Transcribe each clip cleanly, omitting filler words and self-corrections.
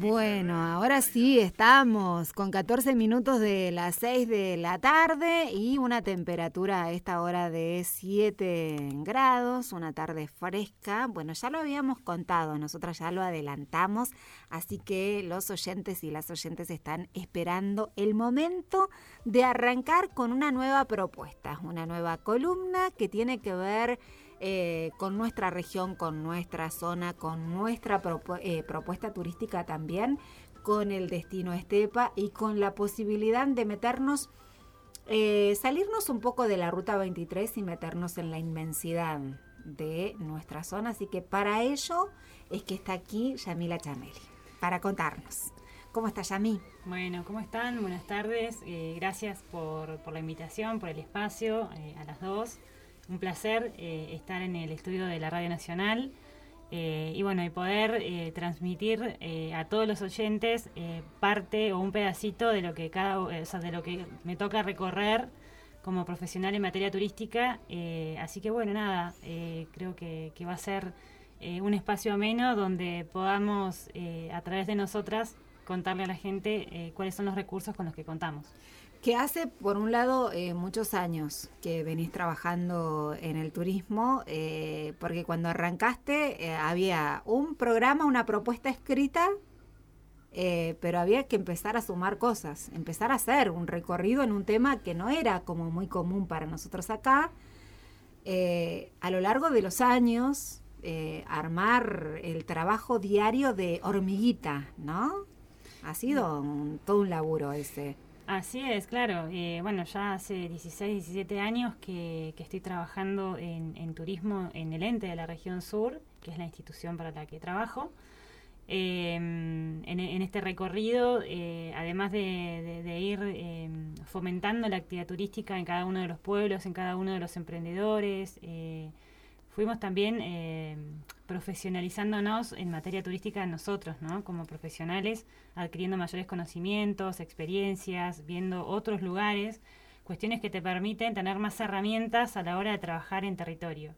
Bueno, ahora sí estamos con 14 minutos de las 6 de la tarde y una temperatura a esta hora de 7 grados, una tarde fresca. Bueno, ya lo habíamos contado, nosotros ya lo adelantamos, así que los oyentes y las oyentes están esperando el momento de arrancar con una nueva propuesta, una nueva columna que tiene que ver con nuestra región, con nuestra zona, con nuestra propuesta turística también, con el destino Estepa y con la posibilidad de meternos, salirnos un poco de la Ruta 23 y meternos en la inmensidad de nuestra zona. Así que para ello es que está aquí Yamila Chameli, para contarnos. ¿Cómo está, Yami? Bueno, ¿cómo están? Buenas tardes. Gracias por la invitación, por el espacio, a las dos. Un placer estar en el estudio de la Radio Nacional y bueno, y poder transmitir a todos los oyentes parte o un pedacito de lo que de lo que me toca recorrer como profesional en materia turística. Así que bueno, nada, creo que va a ser un espacio ameno donde podamos a través de nosotras contarle a la gente cuáles son los recursos con los que contamos. Que hace, por un lado, muchos años que venís trabajando en el turismo, porque cuando arrancaste había un programa, una propuesta escrita, pero había que empezar a sumar cosas, empezar a hacer un recorrido en un tema que no era como muy común para nosotros acá. A lo largo de los años, armar el trabajo diario de hormiguita, ¿no? Ha sido todo un laburo ese. Así es, claro. Bueno, ya hace 16, 17 años que estoy trabajando en turismo en el ente de la región sur, que es la institución para la que trabajo. En este recorrido, además de ir fomentando la actividad turística en cada uno de los pueblos, en cada uno de los emprendedores, fuimos también profesionalizándonos en materia turística nosotros, ¿no? Como profesionales, adquiriendo mayores conocimientos, experiencias, viendo otros lugares, cuestiones que te permiten tener más herramientas a la hora de trabajar en territorio.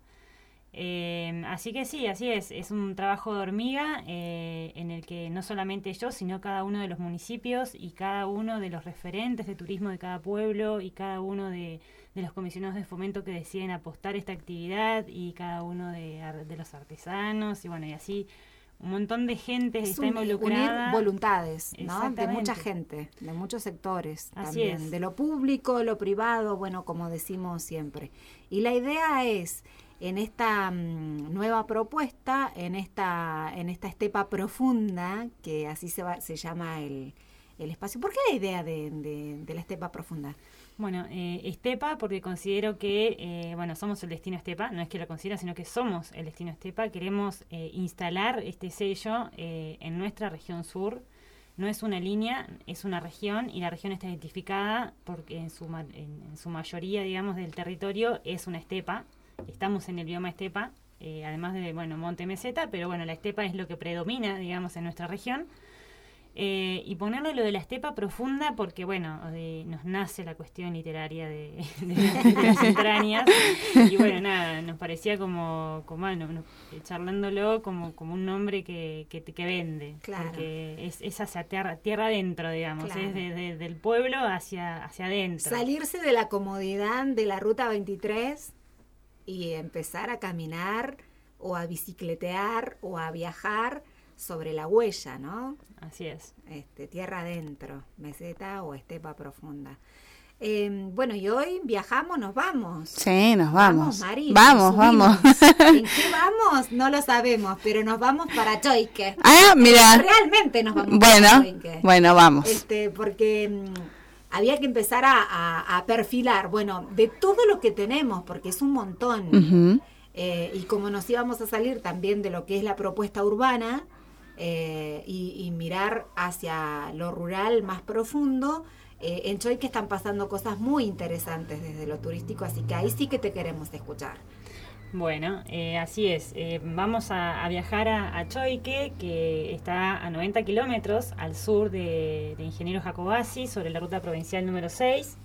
Así que sí, así es un trabajo de hormiga en el que no solamente yo, sino cada uno de los municipios y cada uno de los referentes de turismo de cada pueblo y cada uno de los comisionados de fomento que deciden apostar esta actividad y cada uno de los artesanos y bueno, y así un montón de gente está involucrada. Unir voluntades, ¿no? De mucha gente, de muchos sectores así también, es. De lo público, lo privado, bueno, como decimos siempre. Y la idea es, en esta nueva propuesta, en esta estepa profunda, que así se llama el espacio. ¿Por qué la idea de la estepa profunda? Bueno, Estepa, porque considero que, somos el destino Estepa, no es que lo considero, sino que somos el destino Estepa. Queremos instalar este sello en nuestra región sur. No es una línea, es una región, y la región está identificada porque en su mayoría, digamos, del territorio es una estepa. Estamos en el bioma estepa, además de, monte meseta, pero bueno, la estepa es lo que predomina, digamos, en nuestra región. Y ponerle lo de la estepa profunda porque, nos nace la cuestión literaria de las entrañas. Y bueno, nada, nos parecía charlándolo como un nombre que vende. Claro. Porque es hacia tierra adentro, digamos. Claro. Es del pueblo hacia adentro. Salirse de la comodidad de la Ruta 23 y empezar a caminar o a bicicletear o a viajar sobre la huella, ¿no? Así es. Tierra adentro, meseta o estepa profunda. Y hoy viajamos, nos vamos. Sí, nos vamos. Vamos, Mari, vamos. ¿En qué vamos? No lo sabemos, pero nos vamos para Choique. Ah, mira. Realmente nos vamos para Choique. Bueno, vamos. Porque había que empezar a perfilar, de todo lo que tenemos, porque es un montón. Uh-huh. Y como nos íbamos a salir también de lo que es la propuesta urbana, y mirar hacia lo rural más profundo, en Choique están pasando cosas muy interesantes desde lo turístico, así que ahí sí que te queremos escuchar. Bueno, así es. Vamos a viajar a Choique, que está a 90 kilómetros al sur de Ingeniero Jacobacci, sobre la ruta provincial número 6.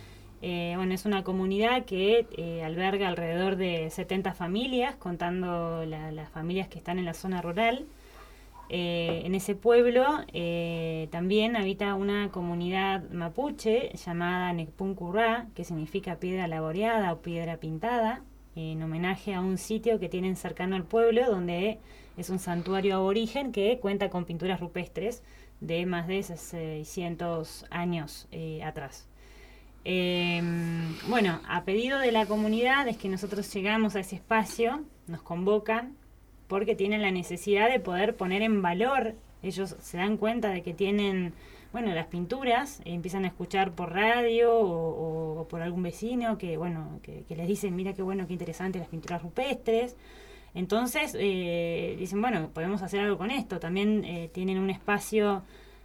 Es una comunidad que alberga alrededor de 70 familias, contando las familias que están en la zona rural. En ese pueblo también habita una comunidad mapuche llamada Necpuncurá, que significa piedra laboreada o piedra pintada, en homenaje a un sitio que tienen cercano al pueblo, donde es un santuario aborigen que cuenta con pinturas rupestres de más de 600 años atrás. Bueno, a pedido de la comunidad es que nosotros llegamos a ese espacio, nos convocan, porque tienen la necesidad de poder poner en valor. Ellos se dan cuenta de que tienen, bueno, las pinturas, empiezan a escuchar por radio o por algún vecino que, bueno, que les dicen, mira qué bueno, qué interesante las pinturas rupestres. Entonces dicen, bueno, podemos hacer algo con esto. También tienen un espacio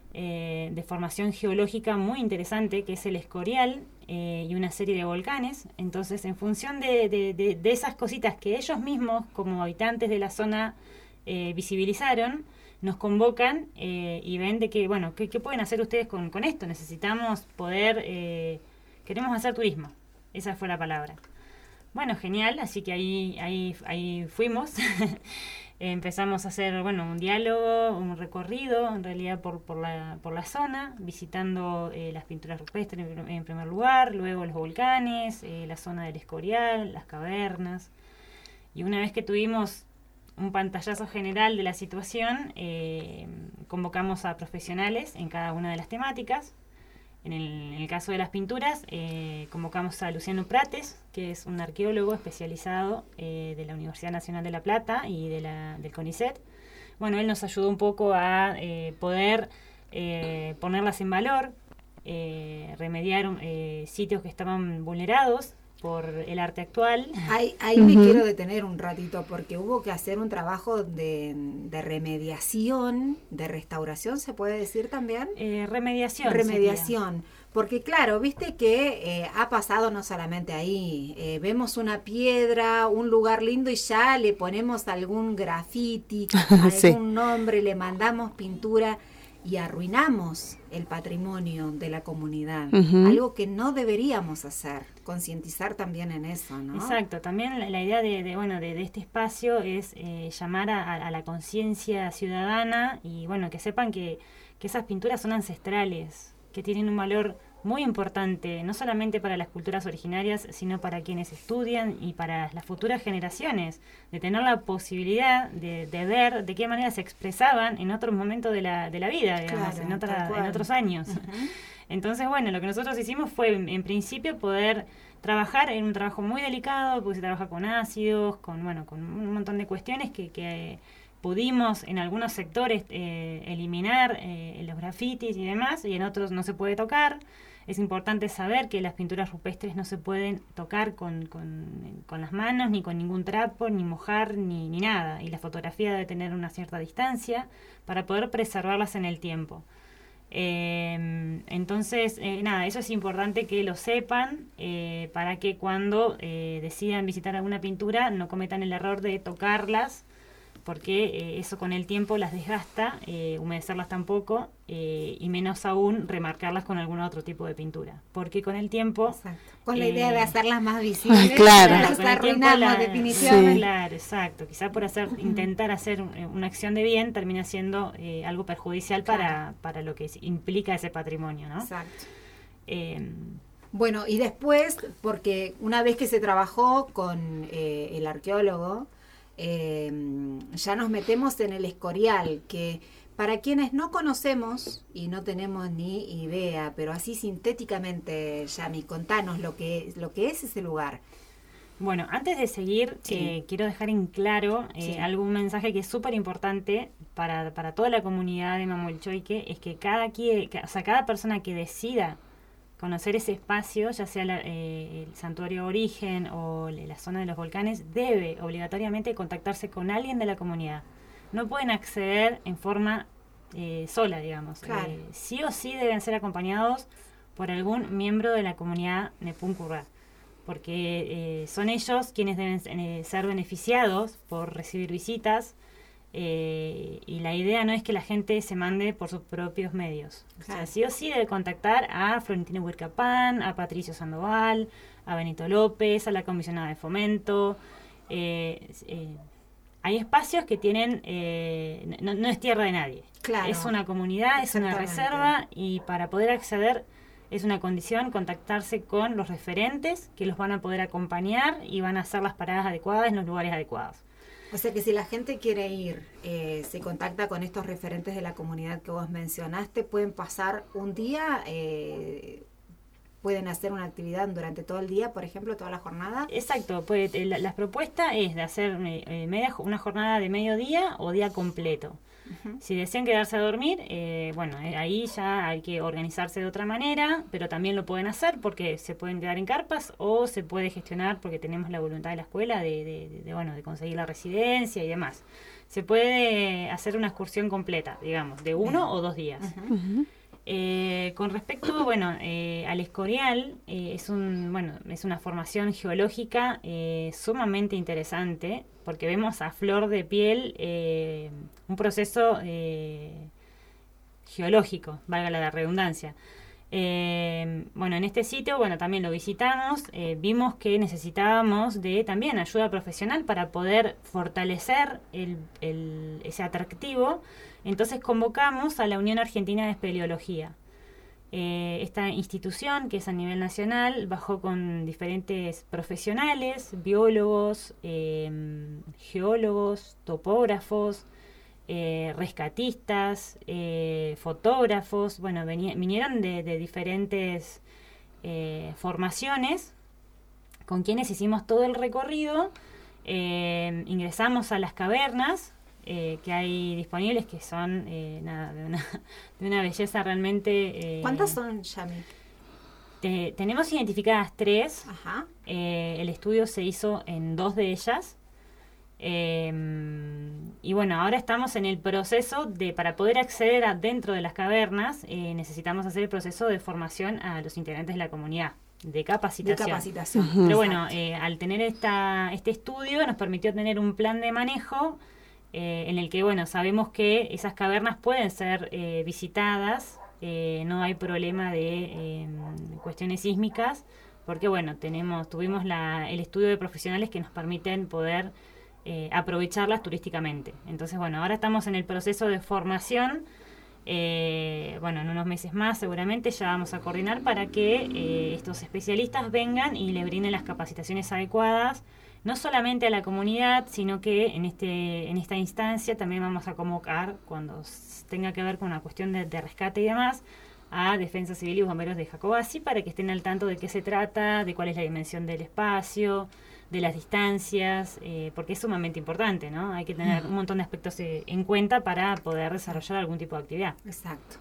de formación geológica muy interesante, que es el Escorial, y una serie de volcanes. Entonces, en función de esas cositas que ellos mismos, como habitantes de la zona, visibilizaron, nos convocan y ven de que, bueno, ¿qué pueden hacer ustedes con esto? Necesitamos poder, queremos hacer turismo. Esa fue la palabra. Bueno, genial, así que ahí fuimos. Empezamos a hacer, bueno, un diálogo, un recorrido, en realidad por la zona, visitando las pinturas rupestres en primer lugar, luego los volcanes, la zona del Escorial, las cavernas. Y una vez que tuvimos un pantallazo general de la situación, convocamos a profesionales en cada una de las temáticas. En el caso de las pinturas, convocamos a Luciano Prates, que es un arqueólogo especializado de la Universidad Nacional de La Plata y del CONICET. Bueno, él nos ayudó un poco a poder ponerlas en valor, remediar sitios que estaban vulnerados por el arte actual. Ahí me quiero detener un ratito, porque hubo que hacer un trabajo de remediación, de restauración, ¿se puede decir también? Remediación. Remediación. Porque claro, viste que ha pasado no solamente ahí, vemos una piedra, un lugar lindo y ya le ponemos algún grafiti, algún nombre, le mandamos pintura y arruinamos el patrimonio de la comunidad. Algo que no deberíamos hacer, concientizar también en eso, ¿no? Exacto, también la idea de este espacio es llamar a la conciencia ciudadana y bueno, que sepan que esas pinturas son ancestrales, que tienen un valor muy importante, no solamente para las culturas originarias, sino para quienes estudian y para las futuras generaciones, de tener la posibilidad de ver de qué manera se expresaban en otros momentos de la vida, digamos, claro, en otros años. Entonces, bueno, lo que nosotros hicimos fue, en principio, poder trabajar en un trabajo muy delicado, porque se trabaja con ácidos, con un montón de cuestiones que pudimos en algunos sectores eliminar los grafitis y demás, y en otros no se puede tocar. Es importante saber que las pinturas rupestres no se pueden tocar con las manos, ni con ningún trapo, ni mojar, ni nada. Y la fotografía debe tener una cierta distancia para poder preservarlas en el tiempo. Entonces, nada, eso es importante que lo sepan para que cuando decidan visitar alguna pintura no cometan el error de tocarlas, porque eso con el tiempo las desgasta, humedecerlas tampoco, y menos aún remarcarlas con algún otro tipo de pintura, porque con el tiempo... Exacto. Con la idea de hacerlas más visibles, claro, las arruinamos definitivamente. Sí. Claro, exacto. Quizá por intentar hacer una acción de bien termina siendo algo perjudicial para lo que implica ese patrimonio, ¿no? Exacto. Bueno, y después, porque una vez que se trabajó con el arqueólogo, ya nos metemos en el Escorial, que para quienes no conocemos y no tenemos ni idea, pero así sintéticamente, Yami, contanos lo que es ese lugar. Bueno, antes de seguir, quiero dejar en claro algún mensaje que es súper importante para toda la comunidad de Mamuelchoique, es que cada persona que decida conocer ese espacio, ya sea el santuario origen o la zona de los volcanes, debe obligatoriamente contactarse con alguien de la comunidad. No pueden acceder en forma sola, digamos. Claro. Sí o sí deben ser acompañados por algún miembro de la comunidad Necpuncurá, porque son ellos quienes deben ser beneficiados por recibir visitas. Y la idea no es que la gente se mande por sus propios medios. O sea, sí o sí debe contactar a Florentino Huircapán, a Patricio Sandoval, a Benito López, a la comisionada de fomento, hay espacios que tienen, no es tierra de nadie. Claro. Es una comunidad, es una reserva, y para poder acceder es una condición contactarse con los referentes que los van a poder acompañar y van a hacer las paradas adecuadas en los lugares adecuados. O sea que si la gente quiere ir, se contacta con estos referentes de la comunidad que vos mencionaste, pueden pasar un día, pueden hacer una actividad durante todo el día, por ejemplo, toda la jornada. Exacto, pues la propuesta es de hacer una jornada de mediodía o día completo. Uh-huh. Si desean quedarse a dormir, ahí ya hay que organizarse de otra manera, pero también lo pueden hacer porque se pueden quedar en carpas o se puede gestionar porque tenemos la voluntad de la escuela de conseguir la residencia y demás. Se puede hacer una excursión completa, digamos, de 1 o 2 días. Uh-huh. Uh-huh. Con respecto, al Escorial, es una formación geológica sumamente interesante, porque vemos a flor de piel un proceso geológico, valga la redundancia. En este sitio, también lo visitamos, vimos que necesitábamos de también ayuda profesional para poder fortalecer ese atractivo. Entonces convocamos a la Unión Argentina de Espeleología. Esta institución, que es a nivel nacional, bajó con diferentes profesionales, biólogos, geólogos, topógrafos, rescatistas, fotógrafos, vinieron de diferentes formaciones, con quienes hicimos todo el recorrido. Ingresamos a las cavernas que hay disponibles, que son de una belleza realmente... ¿Cuántas son, Yami? Tenemos identificadas 3. Ajá. El estudio se hizo en 2 de ellas. Ahora estamos en el proceso para poder acceder dentro de las cavernas, necesitamos hacer el proceso de formación a los integrantes de la comunidad, de capacitación. Uh-huh. Pero al tener este estudio nos permitió tener un plan de manejo en el que sabemos que esas cavernas pueden ser visitadas, no hay problema de cuestiones sísmicas, porque tuvimos el estudio de profesionales que nos permiten poder aprovecharlas turísticamente. Entonces ahora estamos en el proceso de formación. En unos meses más seguramente ya vamos a coordinar para que estos especialistas vengan y le brinden las capacitaciones adecuadas, no solamente a la comunidad, sino que en esta instancia también vamos a convocar, cuando tenga que ver con una cuestión de rescate y demás, a Defensa Civil y Bomberos de Jacobasi, para que estén al tanto de qué se trata, de cuál es la dimensión del espacio, de las distancias, porque es sumamente importante, ¿no? Hay que tener un montón de aspectos en cuenta para poder desarrollar algún tipo de actividad. Exacto.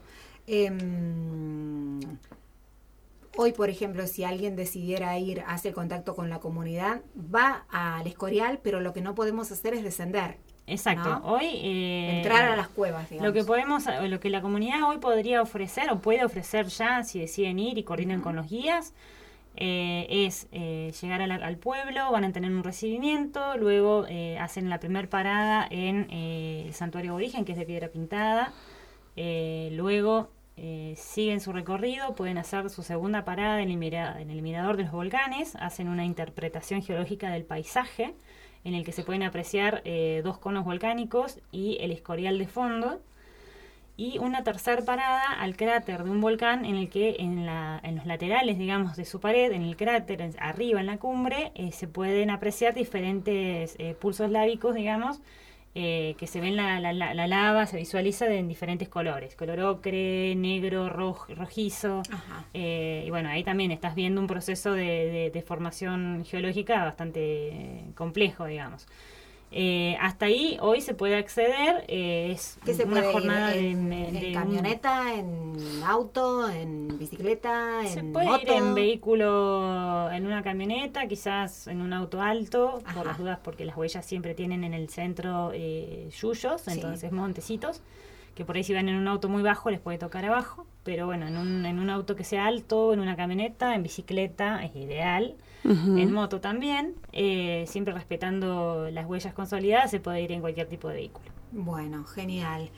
Hoy, por ejemplo, si alguien decidiera ir, hace contacto con la comunidad, va al Escorial, pero lo que no podemos hacer es descender. Exacto. ¿No? Hoy entrar a las cuevas, digamos. Lo que la comunidad hoy podría ofrecer o puede ofrecer ya, si deciden ir y coordinan con los guías, es llegar al pueblo, van a tener un recibimiento, luego hacen la primer parada en el santuario aborigen, que es de piedra pintada, luego siguen su recorrido, pueden hacer su segunda parada en el mirador de los volcanes, hacen una interpretación geológica del paisaje, en el que se pueden apreciar 2 conos volcánicos y el Escorial de fondo, y una tercera parada al cráter de un volcán, en el que en los laterales, digamos, de su pared, en el cráter, arriba en la cumbre, se pueden apreciar diferentes pulsos lábicos, digamos, que se ven la lava, se visualiza en diferentes colores, color ocre, negro, rojizo. Ahí también estás viendo un proceso de formación geológica bastante complejo, digamos. Hasta ahí hoy se puede acceder, es una jornada en camioneta, en auto, en bicicleta, se en puede moto. Ir en vehículo, en una camioneta, quizás en un auto alto, por las dudas, porque las huellas siempre tienen en el centro yuyos, entonces montecitos, que por ahí si van en un auto muy bajo les puede tocar abajo, pero en un auto que sea alto, en una camioneta, en bicicleta es ideal. En moto también, siempre respetando las huellas consolidadas, se puede ir en cualquier tipo de vehículo. Bueno, genial.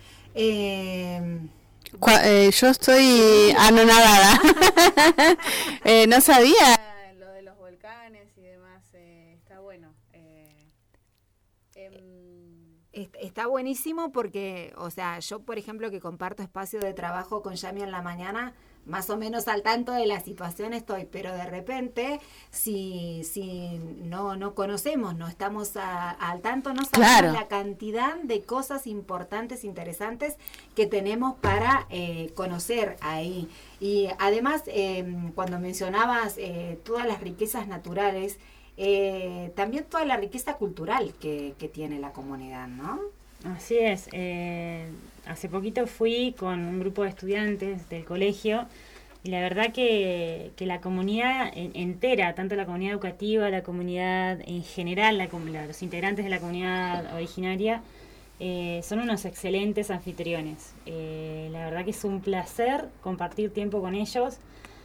Yo estoy anonadada. No sabía lo de los volcanes y demás. Está bueno. Está buenísimo porque, o sea, yo, por ejemplo, que comparto espacio de trabajo con Yami en la mañana, más o menos al tanto de la situación estoy, pero de repente, si no conocemos, no estamos al tanto, no sabemos la cantidad de cosas importantes, interesantes que tenemos para conocer ahí. Y además, cuando mencionabas todas las riquezas naturales, también toda la riqueza cultural que tiene la comunidad, ¿no? Así es. Hace poquito fui con un grupo de estudiantes del colegio y la verdad que la comunidad entera, tanto la comunidad educativa, la comunidad en general, los integrantes de la comunidad originaria, son unos excelentes anfitriones. La verdad que es un placer compartir tiempo con ellos.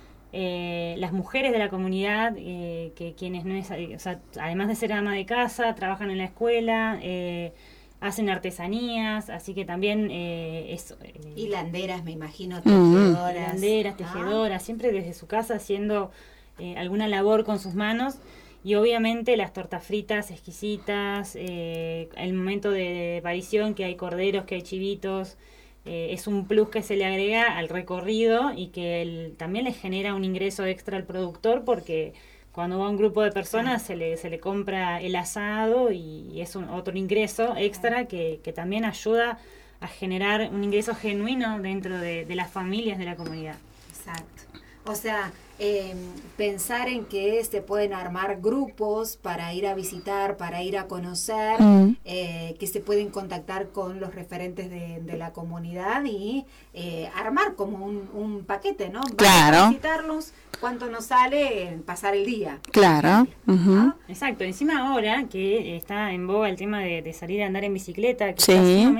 Las mujeres de la comunidad, que quienes no es, o sea, además de ser ama de casa, trabajan en la escuela, hacen artesanías, así que también hilanderas, me imagino, tejedoras. Hilanderas, tejedoras, siempre desde su casa haciendo alguna labor con sus manos. Y obviamente las tortas fritas exquisitas, el momento de aparición, que hay corderos, que hay chivitos, es un plus que se le agrega al recorrido y que también le genera un ingreso extra al productor, porque cuando va un grupo de personas se le compra el asado y es otro ingreso extra que también ayuda a generar un ingreso genuino dentro de las familias de la comunidad. Exacto. O sea, pensar en que se pueden armar grupos para ir a visitar, para ir a conocer, que se pueden contactar con los referentes de la comunidad y armar como un paquete, ¿no? Claro. A visitarlos, ¿cuánto nos sale pasar el día? Claro. ¿No? Exacto. Encima ahora que está en boga el tema de salir a andar en bicicleta, que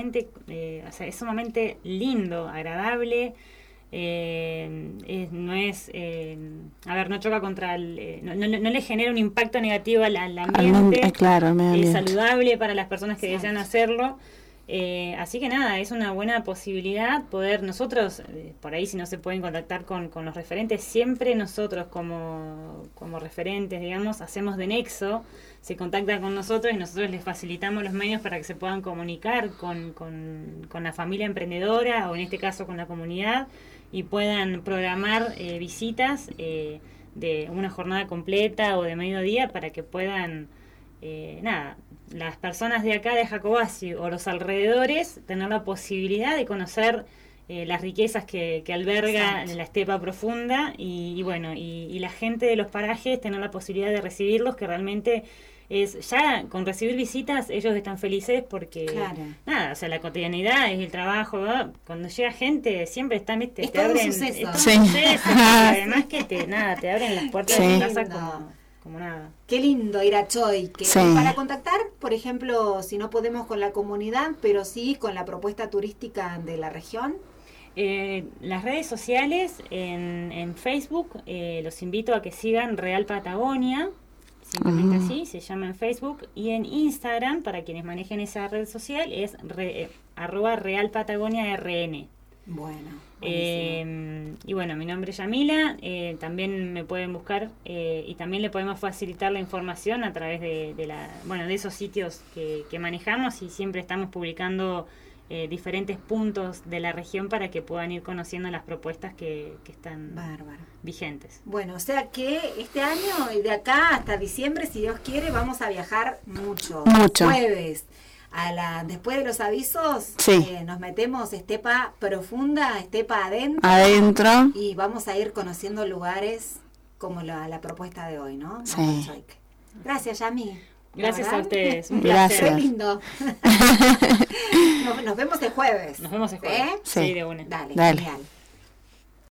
es sumamente lindo, agradable. No choca contra no le genera un impacto negativo al ambiente, es saludable para las personas que desean hacerlo, así que nada, es una buena posibilidad poder nosotros, por ahí si no se pueden contactar con los referentes, siempre nosotros como referentes, digamos, hacemos de nexo, se contactan con nosotros y nosotros les facilitamos los medios para que se puedan comunicar con la familia emprendedora o en este caso con la comunidad y puedan programar visitas de una jornada completa o de mediodía para que puedan, las personas de acá de Jacobacci o los alrededores tener la posibilidad de conocer las riquezas que alberga la estepa profunda y la gente de los parajes tener la posibilidad de recibirlos, que realmente ya con recibir visitas ellos están felices porque o sea, la cotidianidad es el trabajo, ¿no? Cuando llega gente siempre están, ¿viste? Es todo un suceso. Además que te abren las puertas de tu casa como nada. Qué lindo ir a Choy. Para contactar, por ejemplo, si no podemos con la comunidad, pero sí con la propuesta turística de la región. Las redes sociales en Facebook, los invito a que sigan Real Patagonia, simplemente así, se llama en Facebook, y en Instagram, para quienes manejen esa red social, es @RealPatagoniaRN. Bueno. Y bueno, mi nombre es Yamila, también me pueden buscar y también le podemos facilitar la información a través de esos sitios que manejamos, y siempre estamos publicando diferentes puntos de la región para que puedan ir conociendo las propuestas que están vigentes. Bueno, o sea que este año y de acá hasta diciembre, si Dios quiere, vamos a viajar mucho. Jueves, después de los avisos, nos metemos estepa profunda, estepa adentro. Y vamos a ir conociendo lugares como la propuesta de hoy, ¿no? Sí. Gracias, Yami. Gracias a ustedes, un placer. Qué lindo. Nos vemos el jueves. Nos vemos el jueves. Sí, de una. Dale. Genial.